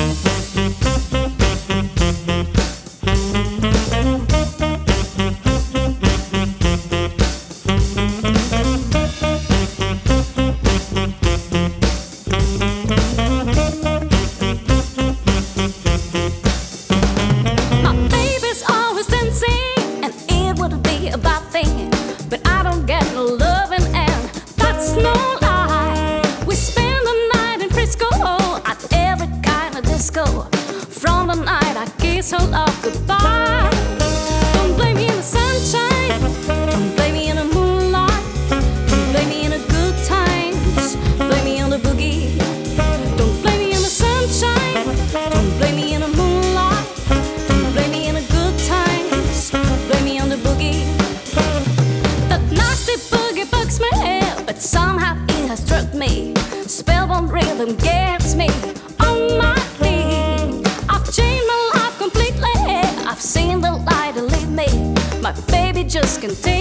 But I don't get no loving, and that's no lie. We spend the night in Frisco at every kind of disco. From the night I kiss her love goodbye. Don't blame me in the sunshine, don't blame me in the moonlight, don't blame me in the good times, blame me on the boogie. Don't blame me in the sunshine, don't blame me in the moonlight, don't blame me in the good times, blame me on the boogie. But somehow it has struck me. Spellbound rhythm gets me on my feet. I've changed my life completely. I've seen the light lead me. My baby just can't take